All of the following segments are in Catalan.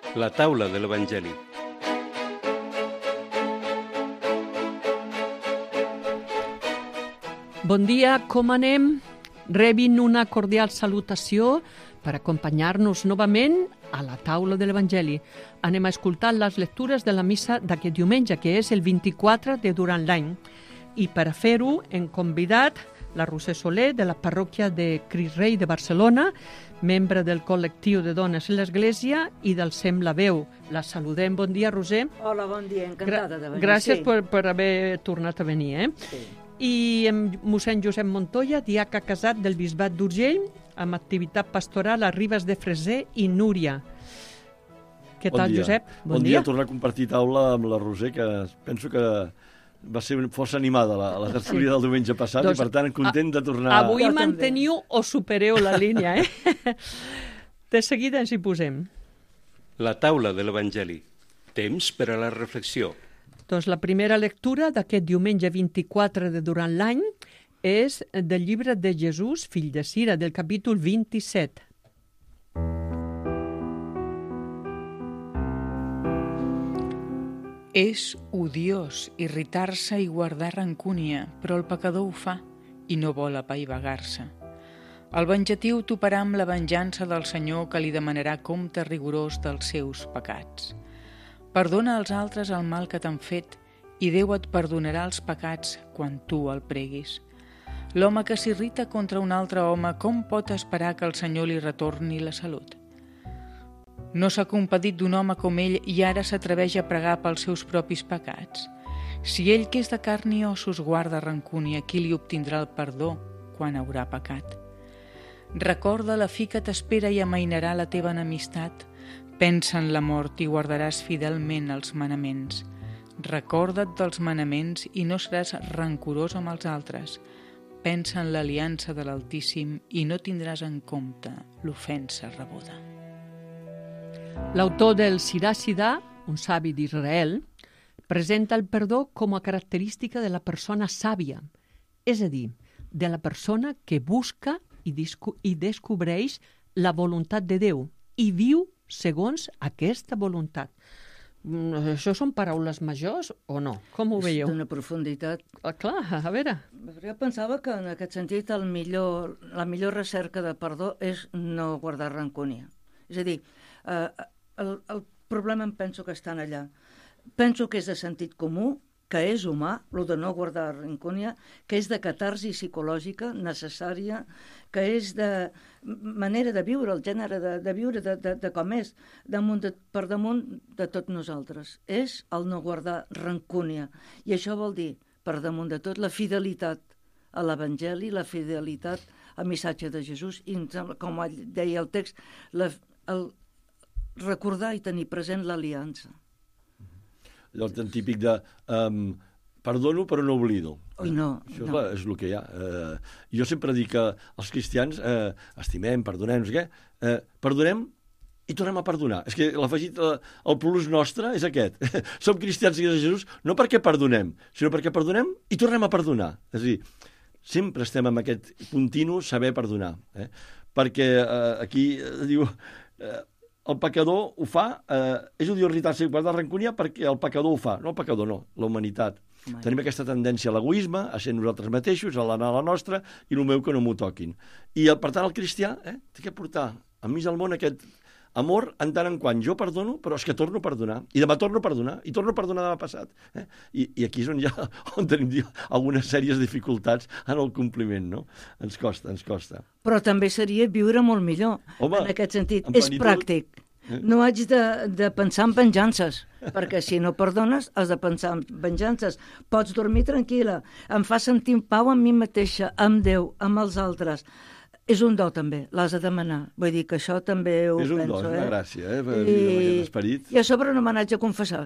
La taula de l'Evangeli. Bon dia, com anem? Rebin una cordial salutació per acompanyar-nos novament a la taula de l'Evangeli. Anem a escoltar les lectures de la missa d'aquest diumenge, que és el 24 de durant l'any. I per a fer-ho hem convidat la Roser Soler, de la parròquia de Crist Rei de Barcelona, membre del col·lectiu de dones en l'Església i del SEM La Veu. La saludem. Bon dia, Roser. Hola, bon dia, encantada de venir. Gràcies per haver tornat a venir. Sí. I mossèn Josep Montoya, diaca casat del Bisbat d'Urgell, amb activitat pastoral a Ribes de Freser i Núria. Què tal, Josep? Bon dia. Tornar a compartir taula amb la Roser, que penso que va ser força animada la tertúlia del diumenge passat, doncs, i per tant content de tornar... Avui manteniu o supereu la línia, De seguida ens hi posem. La taula de l'Evangeli. Temps per a la reflexió. Doncs la primera lectura d'aquest diumenge 24 de durant l'any és del llibre de Jesús, fill de Sira, del capítol 27. És odiós irritar-se i guardar rancúnia, però el pecador ho fa i no vol apaivagar-se. El venjatiu toparà amb la venjança del Senyor, que li demanarà compte rigorós dels seus pecats. Perdona als altres el mal que t'han fet i Déu et perdonarà els pecats quan tu el preguis. L'home que s'irrita contra un altre home, com pot esperar que el Senyor li retorni la salut? No s'ha compadit d'un home com ell i ara s'atreveix a pregar pels seus propis pecats. Si ell, que és de carn i ossos, guarda rancúnia, qui li obtindrà el perdó quan haurà pecat? Recorda la fi que t'espera i amainarà la teva enemistat. Pensa en la mort i guardaràs fidelment els manaments. Recorda't dels manaments i no seràs rancorós amb els altres. Pensa en l'aliança de l'Altíssim i no tindràs en compte l'ofensa rebuda. L'autor del Sirà, un savi d'Israel, presenta el perdó com a característica de la persona sàvia, és a dir, de la persona que busca i descobreix la voluntat de Déu i viu segons aquesta voluntat. Això són paraules majors o no? Com ho veieu? És d'una profunditat. Clar, a veure. Jo pensava que en aquest sentit la millor recerca de perdó és no guardar rancúnia. És a dir, el problema em penso que està allà. Penso que és de sentit comú, que és humà, el de no guardar rancúnia, que és de catarsi psicològica necessària, que és de manera de viure, el gènere de viure de com és, per damunt de tots nosaltres. És el no guardar rancúnia. I això vol dir, per damunt de tot, la fidelitat a l'Evangeli, la fidelitat al missatge de Jesús, i com deia el text, el recordar i tenir present l'aliança. Allò tan típic de perdono però no oblido. Ui, no. Això és el que hi ha. Jo sempre dic que els cristians estimem, perdonem, perdonem i tornem a perdonar. És que l'afegit, el plus nostre és aquest. Som cristians de Jesús no perquè perdonem, sinó perquè perdonem i tornem a perdonar. És a dir, sempre estem amb aquest continu saber perdonar. Perquè aquí diu... el pecador ho fa, és odiós irritar-se i guardar rancúnia perquè el pecador ho fa, no el pecador no, la humanitat. Tenim aquesta tendència a l'egoisme, a ser nosaltres mateixos, a l'anar a la nostra, i el meu que no m'ho toquin. I per tant el cristià té que portar enmig del món aquest amor en tant en quant jo perdono, però és que torno a perdonar, i demà torno a perdonar, i torno a perdonar demà passat. I aquí és on tenim algunes sèries dificultats en el compliment, no? Ens costa. Però també seria viure molt millor, en aquest sentit. És pràctic. No haig de pensar en venjances, perquè si no perdones has de pensar en venjances. Pots dormir tranquil·la, em fa sentir en pau amb mi mateixa, amb Déu, amb els altres. És un do, també, l'has de demanar. Vull dir que això també ho penso. És un do, és una gràcia, per viure amb aquest esperit. I a sobre no me n'haig de confessar,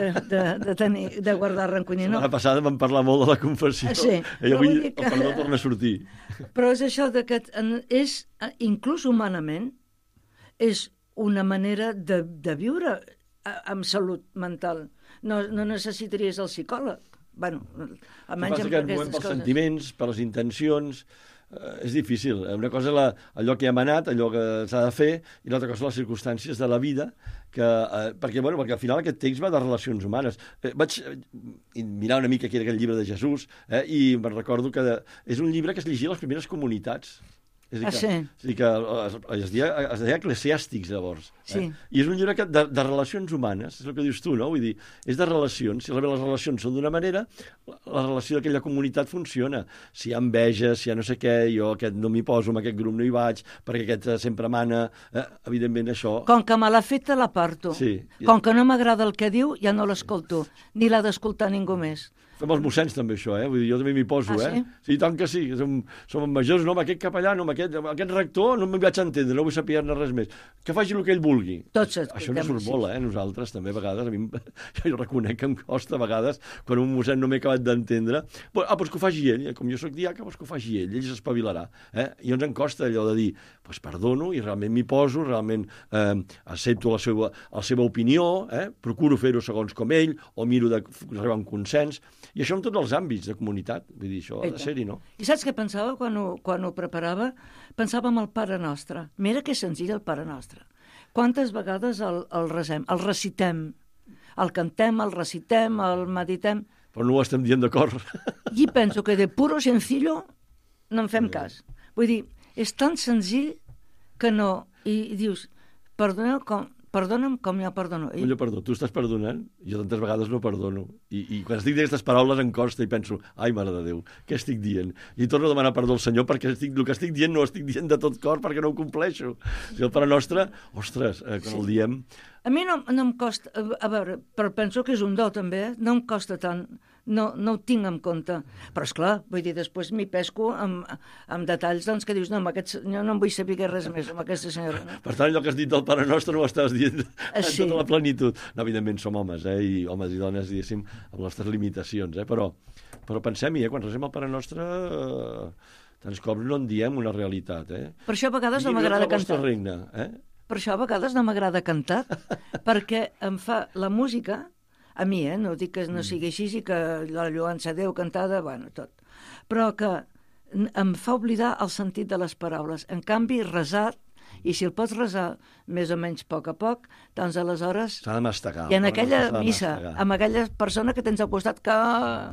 de guardar rancúnia. La setmana passada vam parlar molt de la confessió. Sí. I avui el perdó torna a sortir. Però és això que inclús humanament, és una manera de viure amb salut mental. No necessitaries el psicòleg. Bueno, almenys amb aquestes coses. Pels sentiments, per les intencions, és difícil. Una cosa és allò que hem anat, allò que s'ha de fer, i l'altra cosa les circumstàncies de la vida, perquè al final aquest text va de relacions humanes. Vaig mirar una mica aquell llibre de Jesús, i me'n recordo que és un llibre que es llegia a les primeres comunitats. És a dir que es deia eclesiàstics, llavors. Sí. I és un llibre de relacions humanes, és el que dius tu, no? Vull dir, és de relacions. Si les relacions són d'una manera, la relació d'aquella comunitat funciona. Si hi ha enveja, si hi ha no sé què, jo aquest no m'hi poso, amb aquest grup no hi vaig, perquè aquest sempre mana, evidentment això... Com que me l'ha feta, l'aparto. Sí. Com que no m'agrada el que diu, ja no l'escolto. Ni l'ha d'escoltar ningú més. Fem els mossens també això, Vull dir, jo també m'hi poso, sí? Sí, tant que sí. Som majors, no, amb aquest capellà, no, amb aquest rector, no m'hi vaig entendre, no vull saber-ne res més. Que faci el que ell vulgui. Això no surt molt, nosaltres també, a vegades, a mi, jo reconec que em costa a vegades, quan un mossèn no m'he acabat d'entendre, doncs que ho faci ell, com jo soc diaca, doncs que ho faci ell s'espavilarà. I ens en costa allò de dir, doncs perdono i realment m'hi poso, realment accepto la seva opinió, procuro fer-ho segons com ell, o miro d'arribar a un consens. I això en tots els àmbits de comunitat, vull dir, això ha de ser-hi, no? I saps què pensava quan ho preparava? Pensava en el Pare Nostre. Mira que senzill el Pare Nostre. Quantes vegades el resem, el recitem, el cantem, el recitem, el meditem... Però no ho estem dient d'acord. I penso que de puro sencillo no en fem cas. Vull dir, és tan senzill que no... I dius, perdona'm com jo perdono. Jo perdono. Tu estàs perdonant? Jo tantes vegades no perdono. I quan estic dient aquestes paraules em costa i penso, ai, mare de Déu, què estic dient? I torno a demanar perdó al Senyor perquè el que estic dient no ho estic dient de tot cor perquè no ho compleixo. Si el Pare Nostre, ostres, quan el diem... A mi no em costa... A veure, però penso que és un do, també, no em costa tant... No ho tinc en compte. Però, esclar, vull dir, després m'hi pesco amb detalls, doncs, que dius, no, amb aquest senyor no em vull saber res més, amb aquesta senyora. No? Per tant, allò que has dit del Pare Nostre no ho estàs dient en tota la plenitud. No, evidentment, som homes, i homes i dones, diguéssim, amb les nostres limitacions, Però pensem-hi, quan resem el Pare Nostre... tants cops no en diem una realitat, Per això a vegades no m'agrada cantar. Regne, Per això a vegades no m'agrada cantar, perquè em fa la música... A mi, no dic que no sigui així i que la lloança a Déu cantada, bueno, tot. Però que em fa oblidar el sentit de les paraules. En canvi, resar, i si el pots resar més o menys a poc, doncs aleshores... S'ha de mastegar. I en aquella missa, amb aquella persona que tens al costat que...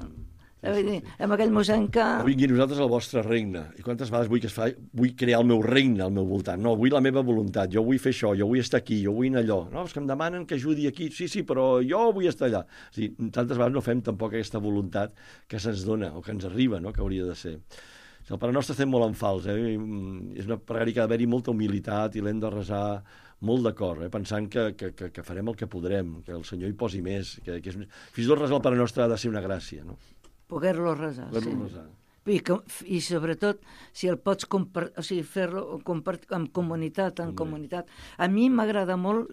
amb aquell mossèn que... Vingui nosaltres al vostre regne. I quantes vegades vull crear el meu regne al meu voltant. No, vull la meva voluntat, jo vull fer això, jo vull estar aquí, jo vull anar allò. No, és que em demanen que ajudi aquí. Sí, però jo vull estar allà. O sigui, tantes vegades no fem tampoc aquesta voluntat que se'ns dona o que ens arriba, no?, que hauria de ser. El Pare Nostre estem molt en fals. És una pregària que ha d'haver-hi molta humilitat i l'hem de resar molt d'acord, pensant que farem el que podrem, que el Senyor hi posi més. Fins i tot resar el Pare Nostre ha de ser una gràcia, no? Poder-lo resar, sí. I sobretot, si el pots fer-lo en comunitat, comunitat. A mi m'agrada molt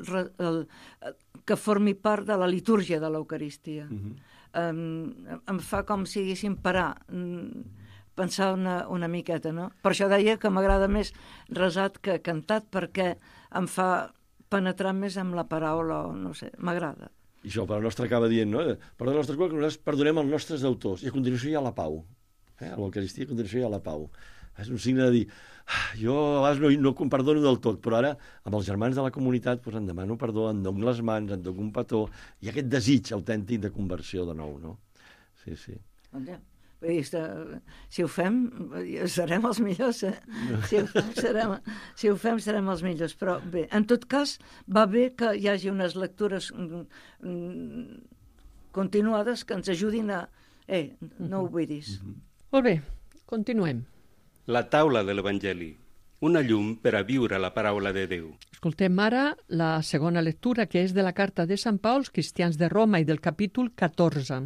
que formi part de la litúrgia de l'Eucaristia. Em fa com si diguéssim parar, pensar una miqueta, no? Per això deia que m'agrada més resat que cantat, perquè em fa penetrar més amb la paraula, o no sé, m'agrada. I això, el Pare Nostre acaba dient, no? Per la nostra cura, que nosaltres perdonem els nostres deutors. I a continuació hi ha la pau. A l'Eucaristia, a continuació hi ha la pau. És un signe de dir, jo a vegades no perdono del tot, però ara, amb els germans de la comunitat, doncs em demano perdó, em dono les mans, em dono un petó, i aquest desig autèntic de conversió de nou, no? Sí. Si ho fem, serem els millors, Si ho fem, serem els millors. Però bé, en tot cas, va bé que hi hagi unes lectures continuades que ens ajudin a... no ho oblidis. Molt bé, continuem. La taula de l'Evangeli, una llum per a viure la paraula de Déu. Escoltem ara la segona lectura, que és de la carta de Sant Pau als cristians de Roma i del capítol 14.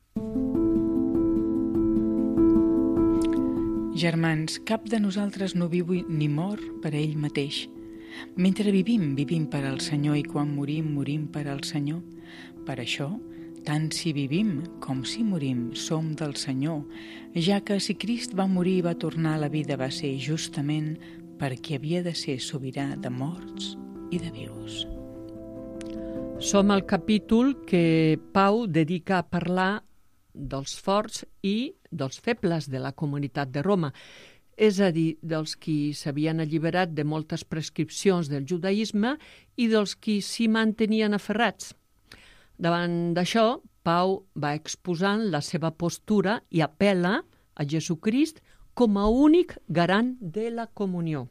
Germans, cap de nosaltres no viu ni mor per ell mateix. Mentre vivim, vivim per al Senyor, i quan morim, morim per al Senyor. Per això, tant si vivim com si morim, som del Senyor, ja que si Crist va morir i va tornar a la vida va ser justament perquè havia de ser sobirà de morts i de vius. Som al capítol que Pau dedica a parlar dels forts i dels febles de la comunitat de Roma. és a dir, dels qui s'havien alliberat de moltes prescripcions del judaïsme i dels qui s'hi mantenien aferrats. Davant d'això, Pau va exposant la seva postura i apel·la a Jesucrist com a únic garant de la comunió.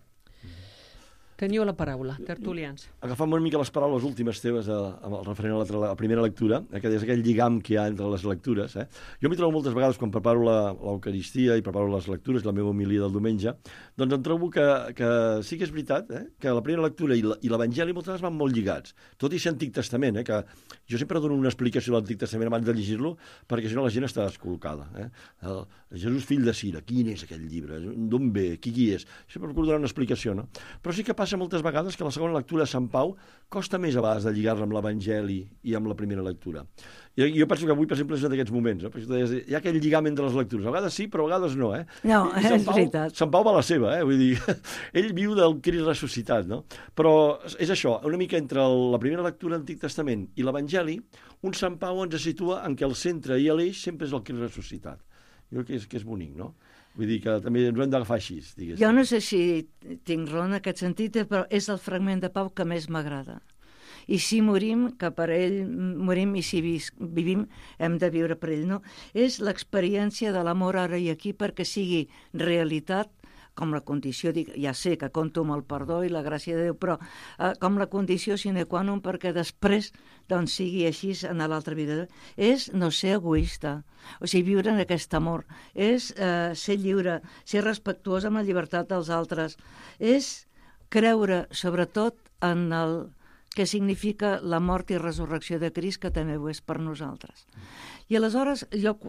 Teniu la paraula, tertulians. Agafant una mica les paraules últimes teves referent a la primera lectura, que és aquell lligam que hi ha entre les lectures. Jo m'hi trobo moltes vegades quan preparo l'Eucaristia i preparo les lectures, la meva homilia del diumenge, doncs em trobo que sí que és veritat que la primera lectura i l'Evangeli moltes vegades van molt lligats, tot i ser Antic Testament, que jo sempre dono una explicació de l'Antic Testament abans de llegir-lo, perquè si no la gent està descol·locada. Jesús, fill de Cira, quin és aquell llibre? D'on ve? Qui és? Sempre procuro donar una explicació, no? Però sí que passa moltes vegades que la segona lectura de Sant Pau costa més a vegades de lligar-la amb l'Evangeli i amb la primera lectura. Jo penso que avui, per exemple, és un d'aquests moments. Hi ha aquell lligam entre les lectures. A vegades sí, però a vegades no. No, és veritat. Sant Pau va a la seva, vull dir, ell viu del Crist ressuscitat, no? Però és això, una mica entre la primera lectura de l'Antic Testament i l'Evangeli, un Sant Pau ens situa en què el centre i l'eix sempre és el Crist ressuscitat. Jo crec que és bonic, no? Vull dir que també ens ho hem d'agafar així, diguéssim. Jo no sé si tinc raó en aquest sentit, però és el fragment de Pau que més m'agrada. I si morim, que per ell morim, i si vivim, hem de viure per ell, no? És l'experiència de l'amor ara i aquí perquè sigui realitat, com la condició, ja sé que compto amb el perdó i la gràcia de Déu, però com la condició sine qua non perquè després doncs, sigui així en l'altra vida. És no ser egoista, o sigui, viure en aquest amor, és ser lliure, ser respectuós amb la llibertat dels altres, és creure, sobretot, en el que significa la mort i resurrecció de Crist, que també ho és per nosaltres. I aleshores,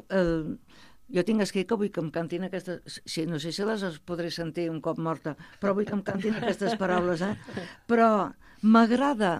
jo tinc escrit que vull que em cantin aquestes... Sí, no sé si les podré sentir un cop morta, però vull que em cantin aquestes paraules, Però m'agrada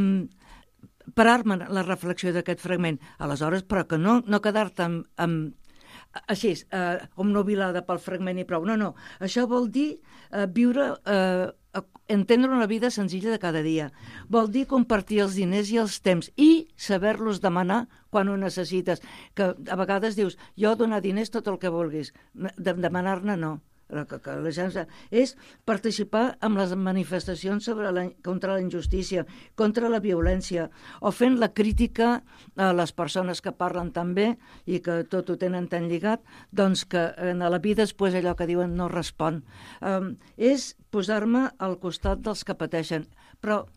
parar-me la reflexió d'aquest fragment. Aleshores, però que no quedar-te així, obnubilada pel fragment i prou. No. Això vol dir viure... entendre una vida senzilla de cada dia. Vol dir compartir els diners i els temps i saber-los demanar quan ho necessites. Que a vegades dius, jo donar diners tot el que vulguis. Demanar-ne no. Que la gent és participar en les manifestacions contra la injustícia, contra la violència, o fent la crítica a les persones que parlen tan bé i que tot ho tenen tan lligat, doncs que a la vida després allò que diuen no respon. És posar-me al costat dels que pateixen, però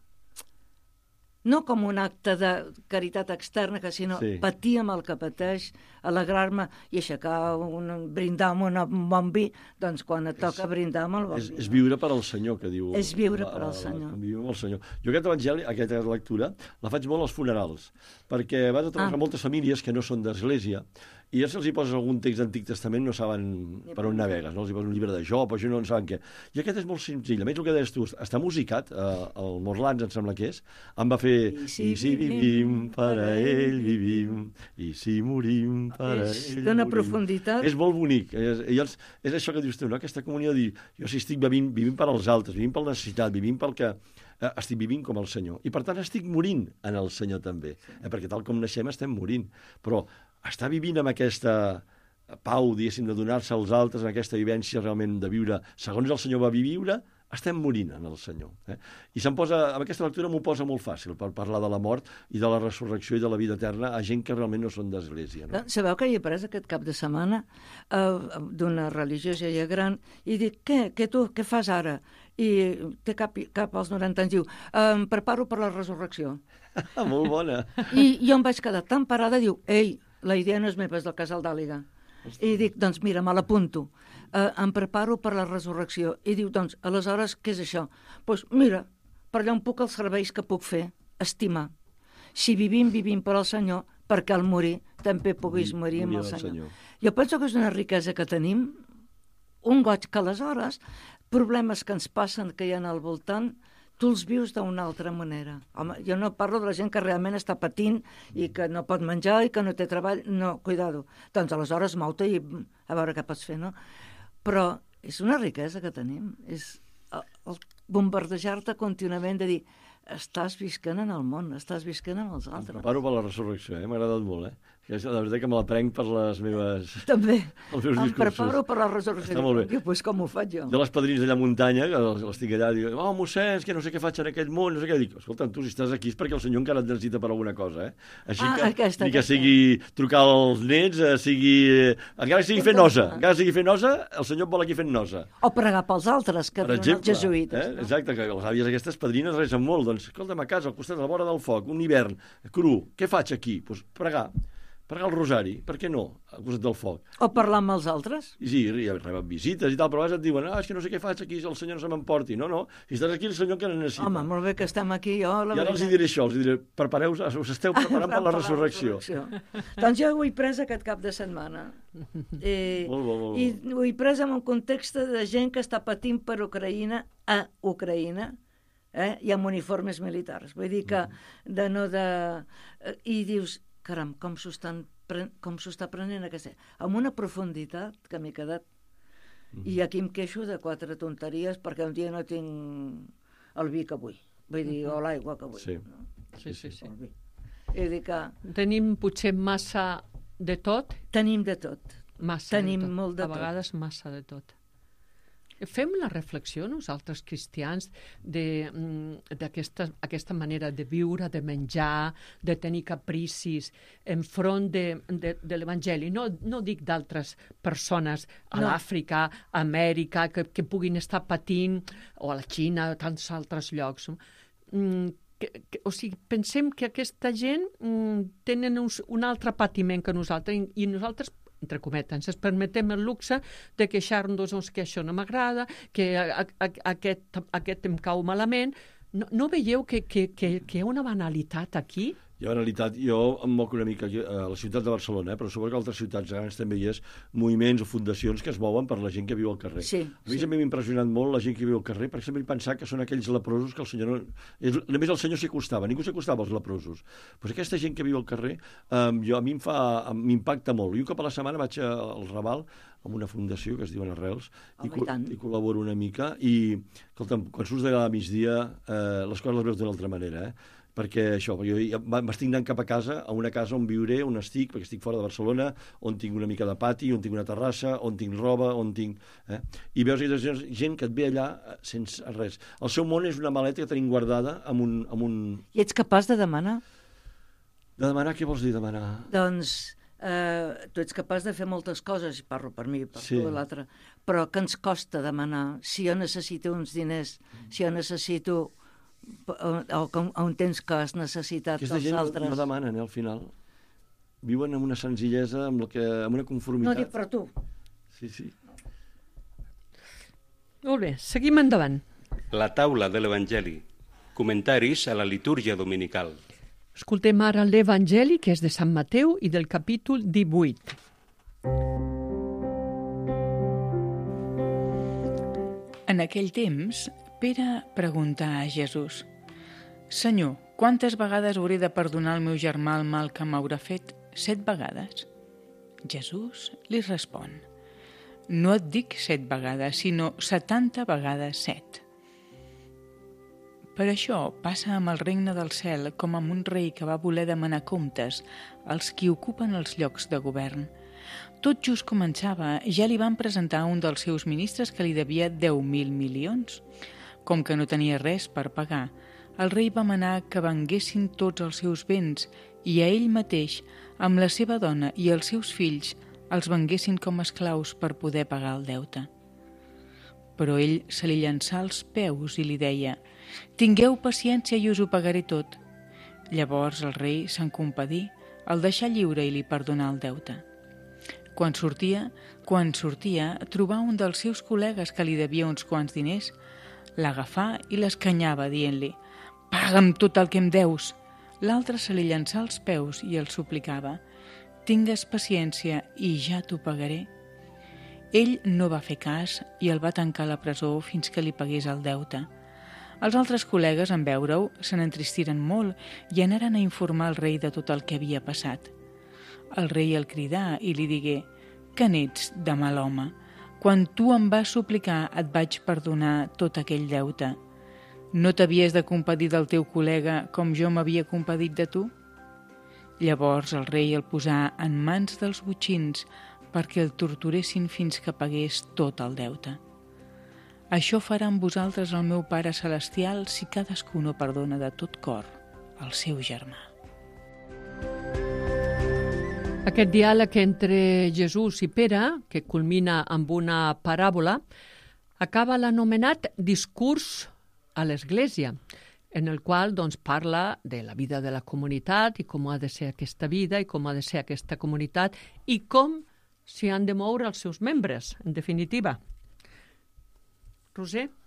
no com un acte de caritat externa, sinó patir amb el que pateix, alegrar-me i aixecar, brindar amb un bon vi, doncs quan et toca brindar amb el bon vi. És viure per al Senyor, que diu. És viure per al Senyor. Viure amb el Senyor. Jo aquest evangeli, aquesta lectura, la faig molt als funerals, perquè vas a trobar moltes famílies que no són d'església, i ja si els hi poses algun text d'Antic Testament no saben per on navegues, no? Els hi poses un llibre de Job, això no en saben què. I aquest és molt senzill. A més, el que deies tu, està musicat, el Morlans em sembla que és, em va fer I si vivim, per a ell vivim, i si morim, per a ell morim. Dóna profunditat. És molt bonic. És això que dius tu, no? Aquesta comunió de dir, jo si estic vivint per als altres, vivint per la necessitat, vivint pel que estic vivint com el Senyor. I per tant estic morint en el Senyor també. Perquè tal com naixem estem morint. Però estar vivint amb aquesta pau, diguéssim, de donar-se als altres, en aquesta vivència realment de viure segons el Senyor va viure, estem morint en el Senyor. I amb aquesta lectura m'ho posa molt fàcil per parlar de la mort i de la resurrecció i de la vida eterna a gent que realment no són d'església. No? Sabeu que he après aquest cap de setmana d'una religiosa ja gran i dic, què fas ara? I té cap als 90 anys, diu, em preparo per la resurrecció. Molt bona. I jo em vaig quedar tan parada, diu, ei, la idea no és meva, és del casal d'Àliga. I dic, doncs mira, me l'apunto. Em preparo per la resurrecció. I diu, doncs, aleshores, què és això? Doncs mira, per allà on puc els serveis que puc fer, estimar. Si vivim per al Senyor, perquè al morir també puguis morir amb el Senyor. Jo penso que és una riquesa que tenim, un goig que aleshores, problemes que ens passen, que hi ha al voltant, tu els vius d'una altra manera. Home, jo no parlo de la gent que realment està patint i que no pot menjar i que no té treball. No, cuidado. Doncs aleshores mou-te i a veure què pots fer, no? Però és una riquesa que tenim. És el bombardejar-te contínuament de dir estàs visquent en el món, estàs visquent amb els altres. Em preparo per la resurrecció, m'ha agradat molt, La veritat que me la prenc per les meves... També. Els meus Em discursos. preparo per la resurrecció. Està molt bé. Diu, doncs com ho faig jo? De les padrins d'allà a muntanya, que les tinc allà, diuen, mossèn, que no sé què faig en aquell món, no sé què. Dic, escolta, tu si estàs aquí és perquè el senyor encara et necessita per alguna cosa, Així aquesta. Que sigui trucar als nets, encara que sigui fer nosa, el senyor et vol aquí fent nosa. O pregar pels altres, que Per diuen els jesuïtes. No? Exacte, que les àvies aquestes padrines resen molt. Doncs, escolta'm, a casa, al costat, a la vora del foc, un hivern, cru, què faig aquí? Doncs pregar el rosari, per què no, al costat del foc. O parlar amb els altres. I sí, reben visites i tal, però a vegades et diuen, és que no sé què faig aquí, el senyor no se m'emporti. No, si estàs aquí, el senyor encara necessita. Home, molt bé que estem aquí, jo... I ara els diré això, els diré, us esteu preparant per la resurrecció. Doncs jo ho he pres aquest cap de setmana. Molt. I ho he pres en un context de gent que està patint per Ucraïna a Ucraïna, i amb uniformes militars. Vull dir que i dius, caram, com s'ho està prenent aquesta... Amb una profunditat que m'he quedat. I aquí em queixo de 4 tonteries perquè un dia no tinc el vi que vull. Vull dir, o l'aigua que vull. Sí. No? Sí. I dic que... Tenim potser massa de tot? Tenim de tot. Tenim molt de tot. A vegades massa de tot. Fem la reflexió, nosaltres cristians, d'aquesta manera de viure, de menjar, de tenir capricis, enfront de l'Evangeli. No dic d'altres persones a l'Àfrica, a Amèrica, que puguin estar patint, o a la Xina, a tants altres llocs. O sigui, pensem que aquesta gent tenen un altre patiment que nosaltres, i nosaltres, entre cometes, ens permetem el luxe de queixar-nos que això no m'agrada, que aquest em cau malament. No veieu que hi ha una banalitat aquí? Hi ha banalitat. Jo em moc una mica aquí, a la ciutat de Barcelona, però suposo que a altres ciutats grans també hi ha moviments o fundacions que es mouen per la gent que viu al carrer. Sí, a mi sempre m'ha impressionat molt la gent que viu al carrer, perquè sempre he pensat que són aquells leprosos que el senyor no... Només el senyor s'hi acostava, ningú s'hi acostava als leprosos. Doncs aquesta gent que viu al carrer, a mi m'impacta molt. I un cop a la setmana vaig al Raval amb una fundació que es diuen Arrels, i col·laboro una mica, i escolta'm, quan surts de cada migdia les coses les veus d'una altra manera, perquè això, jo m'estic anant cap a casa, a una casa on viuré, on estic, perquè estic fora de Barcelona, on tinc una mica de pati, on tinc una terrassa, on tinc roba, on tinc... I veus gent que et ve allà sense res. El seu món és una maleta que tenim guardada amb un... I ets capaç de demanar? De demanar? Què vols dir, demanar? Doncs tu ets capaç de fer moltes coses, i parlo per mi, per tu i l'altre, però que ens costa demanar. Si jo necessito uns diners, si jo necessito... on tens que has necessitat dels altres. Aquesta gent no demanen, al final. Viuen amb una senzillesa, amb una conformitat. No dic per tu. Sí. Molt bé, seguim endavant. La taula de l'Evangeli. Comentaris a la litúrgia dominical. Escoltem ara l'Evangeli, que és de Sant Mateu i del capítol 18. En aquell temps, Pere preguntà a Jesús: Senyor, quantes vegades hauré de perdonar al meu germà el mal que m'haurà fet? 7 vegades? Jesús li respon: No et dic 7 vegades, sinó 70 vegades 7. Per això passa amb el regne del cel com amb un rei que va voler demanar comptes als qui ocupen els llocs de govern. Tot just començava, ja li van presentar un dels seus ministres que li devia 10.000 milions. Com que no tenia res per pagar, el rei va manar que venguessin tots els seus béns i a ell mateix, amb la seva dona i els seus fills, els venguessin com esclaus per poder pagar el deute. Però ell se li llançà als peus i li deia: Tingueu paciència i us ho pagaré tot. Llavors el rei se'n compadí, el deixà lliure i li perdonà el deute. Quan sortia, trobà un dels seus col·legues que li devia uns quants diners, l'agafà i l'escanyava, dient-li: Paga'm tot el que em deus. L'altre se li llançà als peus i el suplicava: Tingues paciència i ja t'ho pagaré. Ell no va fer cas i el va tancar a la presó fins que li pagués el deute. Els altres col·legues, en veure-ho, se n'entristiren molt i anaren a informar el rei de tot el que havia passat. El rei el cridà i li digué: Que n'ets de mal home? Quan tu em vas suplicar et vaig perdonar tot aquell deute. No t'havies de compadir del teu col·lega com jo m'havia compadit de tu? Llavors el rei el posà en mans dels botxins perquè el torturessin fins que pagués tot el deute. Això farà amb vosaltres el meu Pare Celestial si cadascú no perdona de tot cor al seu germà. Aquest diàleg entre Jesús i Pere, que culmina amb una paràbola, acaba l'anomenat discurs a l'Església, en el qual parla de la vida de la comunitat i com ha de ser aquesta vida i com ha de ser aquesta comunitat i com s'hi han de moure els seus membres, en definitiva. Roser?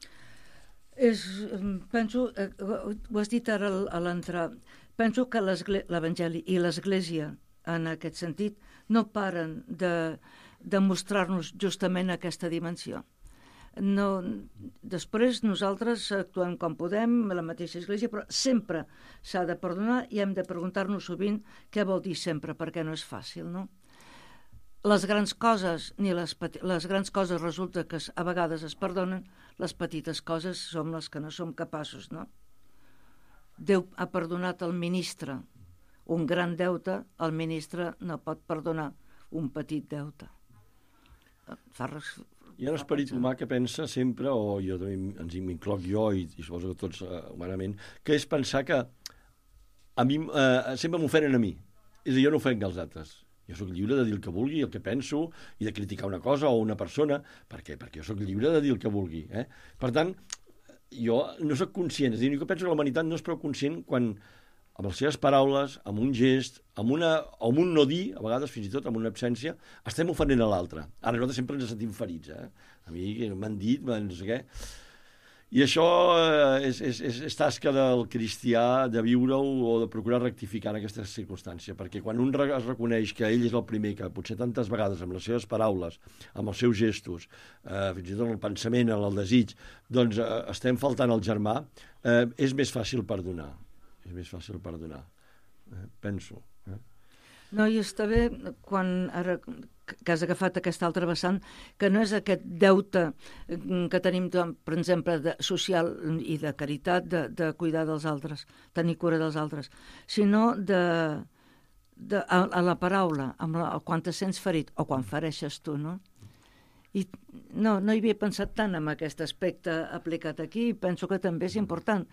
Penso, ho has dit ara a l'entrar, penso que l'Evangeli i l'Església, en aquest sentit, no paren de mostrar-nos justament aquesta dimensió. No, després nosaltres actuem com podem, la mateixa Església, però sempre s'ha de perdonar i hem de preguntar-nos sovint què vol dir sempre, perquè no és fàcil, no? Les grans coses, les grans coses resulta que a vegades es perdonen, les petites coses som les que no som capaços, no? Déu ha perdonat el ministre un gran deute, el ministre no pot perdonar un petit deute. Hi ha un esperit humà que pensa sempre, o jo també m'incloc jo i suposo que tots humanament, que és pensar que a mi sempre m'ofenen a mi. És a dir, jo no ofenc als altres. Jo sóc lliure de dir el que vulgui, el que penso, i de criticar una cosa o una persona, perquè jo sóc lliure de dir el que vulgui. Per tant, jo no sóc conscient, és a dir, jo penso que la humanitat no és prou conscient quan, amb les seves paraules, amb un gest, amb un no dir, a vegades fins i tot amb una absència, estem ofenent a l'altre. Ara nosaltres sempre ens sentim ferits, A mi m'han dit, no sé què. I això és tasca del cristià de viure-ho o de procurar rectificar en aquesta circumstància, perquè quan un es reconeix que ell és el primer, que potser tantes vegades amb les seves paraules, amb els seus gestos, fins i tot en el pensament, en el desig, doncs estem faltant al germà, és més fàcil perdonar. És més fàcil perdonar, penso. No, i està bé quan ara que has agafat aquesta altra vessant, que no és aquest deute que tenim, per exemple, social i de caritat, de cuidar dels altres, tenir cura dels altres, sinó a la paraula, quan te sents ferit o quan fereixes tu, no? I no hi havia pensat tant en aquest aspecte aplicat aquí i penso que també és important.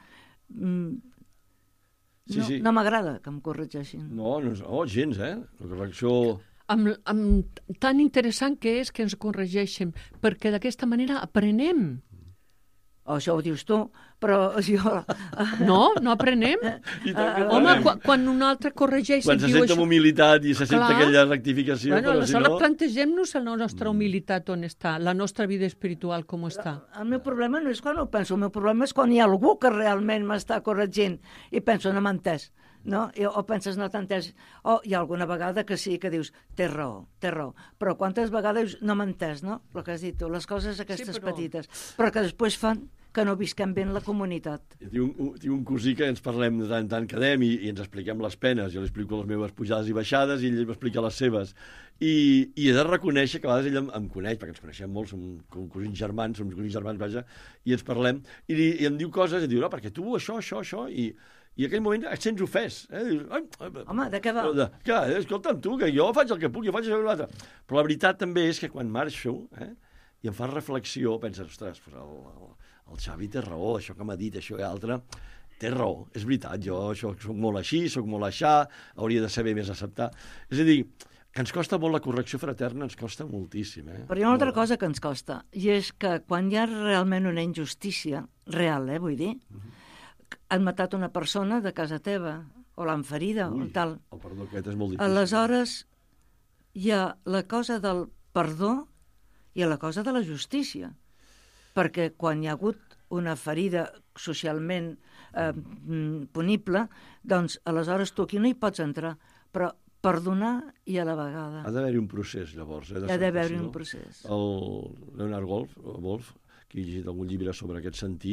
Sí. No m'agrada que em corregeixin. No, gens, La correcció... Tan interessant que és que ens corregeixen, perquè d'aquesta manera aprenem. Això ho dius tu, però jo... No aprenem? Home, quan un altre corregeix... Quan se sent amb humilitat i se sent aquella rectificació... Bueno, aleshores plantegem-nos la nostra humilitat on està, la nostra vida espiritual com està. El meu problema no és quan ho penso, el meu problema és quan hi ha algú que realment m'està corregint i penso, no m'ha entès, no? O penses, no t'ha entès, o hi ha alguna vegada que sí, que dius, té raó, però quantes vegades no m'ha entès, no? El que has dit tu, les coses aquestes petites, però que després fan que no visquem bé en la comunitat. Tinc un cosí que ens parlem de tant en tant, quedem i ens expliquem les penes. Jo li explico les meves pujades i baixades i ell m'explica les seves. I he de reconèixer que a vegades ell em coneix, perquè ens coneixem molt, som cosins germans, vaja, i ens parlem, i em diu coses, i diu, no, perquè tu això, i en aquell moment et sents ofès. Home, de què va? Escolta'm, tu, que jo faig el que puc, jo faig això i l'altre. Però la veritat també és que quan marxo i em fas reflexió, penses, ostres, el Xavi té raó, això que m'ha dit, això i altre, té raó, és veritat, jo soc molt així, soc molt aixà, hauria de saber més acceptar. És a dir, que ens costa molt la correcció fraterna, ens costa moltíssim. Però hi ha una altra cosa que ens costa, i és que quan hi ha realment una injustícia real, vull dir, han matat una persona de casa teva, o l'han ferida, o tal. El perdó aquest és molt difícil. Aleshores, hi ha la cosa del perdó i la cosa de la justícia. Perquè quan hi ha hagut una ferida socialment punible, doncs aleshores tu aquí no hi pots entrar, però perdonar i a la vegada. Ha d'haver-hi un procés, llavors. Ha d'haver-hi un procés. El Leonard Wolf, que ha llegit algun llibre sobre aquest sentit,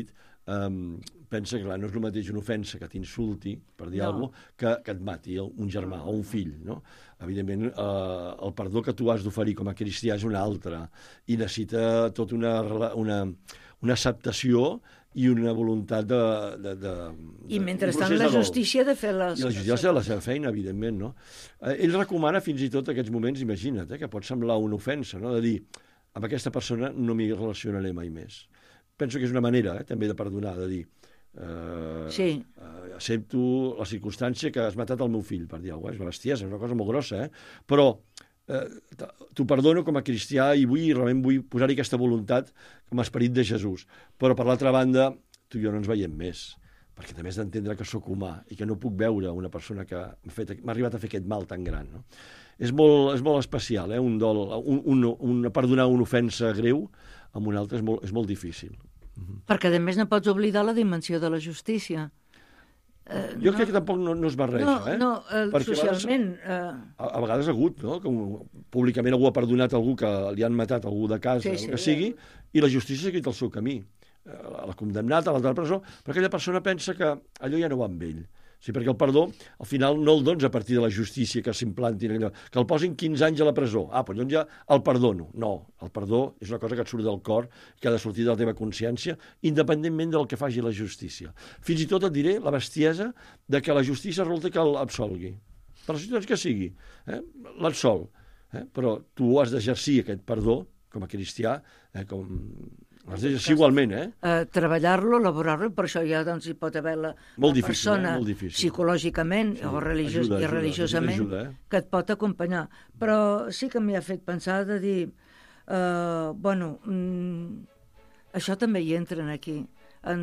pensa que clar, no és el mateix una ofensa que t'insulti per dir alguna cosa que et mati un germà o un fill, no? Evidentment, el perdó que tu has d'oferir com a cristià és una altra i necessita tota una acceptació i una voluntat I mentrestant la justícia ha de fer I la justícia ha de fer la seva feina, evidentment, no? Ell recomana fins i tot aquests moments, imagina't, que pot semblar una ofensa, no? De dir, amb aquesta persona no m'hi relacionaré mai més. Penso que és una manera, també, de perdonar, de dir, accepto la circumstància que has matat el meu fill, per dir alguna cosa, és una bestiesa, és una cosa molt grossa, però t'ho perdono com a cristià i realment vull posar-hi aquesta voluntat com a esperit de Jesús. Però, per l'altra banda, tu i jo no ens veiem més, perquè també has d'entendre que sóc humà i que no puc veure una persona que m'ha arribat a fer aquest mal tan gran. No? És molt especial, un dol, perdonar una ofensa greu amb un altre és molt difícil. Perquè, a més, no pots oblidar la dimensió de la justícia. Jo crec que tampoc no es barreja. Socialment... A vegades ha hagut, no? Que públicament algú ha perdonat algú que li han matat algú de casa, el que sigui, i la justícia ha seguit el seu camí. L'ha condemnat a l'altra presó, però aquella persona pensa que allò ja no va amb ell. Sí, perquè el perdó, al final, no el dones a partir de la justícia que s'implanti, que el posin 15 anys a la presó. Doncs ja el perdono. No, el perdó és una cosa que et surt del cor, que ha de sortir de la teva consciència, independentment del que faci la justícia. Fins i tot et diré la bestiesa de que la justícia resulta que l'absolgui. Per les situacions que sigui, l'absol. Però tu has d'exercir aquest perdó com a cristià, has d'exercir igualment, treballar-lo, elaborar-lo, per això ja hi pot haver la persona psicològicament o religiosament que et pot acompanyar. Però sí que m'hi ha fet pensar de dir això també hi entren aquí, en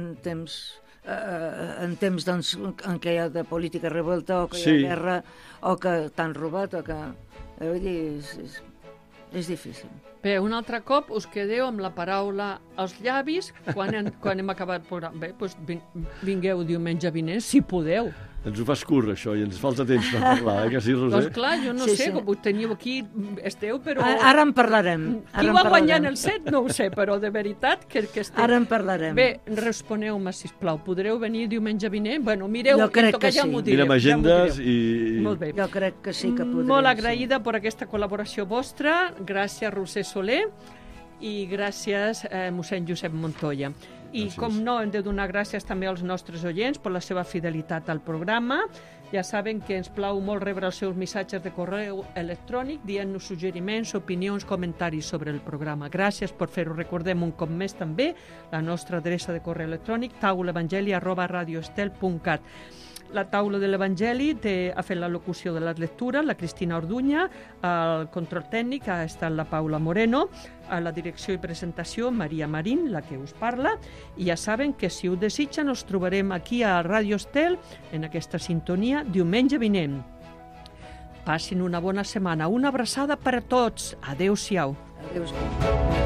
temps doncs, en què hi ha de política revolta o que hi ha guerra o que t'han robat o que... Vull dir, és difícil. Bé, un altre cop us quedeu amb la paraula als llavis quan hem acabat el programa. Bé, doncs vingueu diumenge vinent, si podeu. Ens ho fas curt, això, i ens falta temps per parlar, que sí, Roser? Doncs clar, jo no sé, com ho teniu aquí, esteu, però... Ara en parlarem. Qui va guanyant el set, no ho sé, però de veritat que esteu... Ara en parlarem. Bé, responeu-me, sisplau, podreu venir diumenge vinent? Bueno, mireu, jo crec que sí. Ja m'ho direu. Mirem agendes i... Molt bé. Jo crec que sí que podrem. Molt agraïda per aquesta col·laboració vostra. Gràcies, Roser Soler, i gràcies, mossèn Josep Montoya. I, com no, hem de donar gràcies també als nostres oients per la seva fidelitat al programa. Ja saben que ens plau molt rebre els seus missatges de correu electrònic dient-nos suggeriments, opinions, comentaris sobre el programa. Gràcies per fer-ho. Recordem un cop més també la nostra adreça de correu electrònic taulaevangeli@radioestel.cat. La taula de l'Evangeli ha fet la locució de les lectures, la Cristina Orduña, el control tècnic ha estat la Paula Moreno, a la direcció i presentació Maria Marín, la que us parla, i ja saben que si ho desitgen us trobarem aquí a Ràdio Estel en aquesta sintonia diumenge vinent. Passin una bona setmana, una abraçada per a tots. Adéu-siau. Adéu-siau.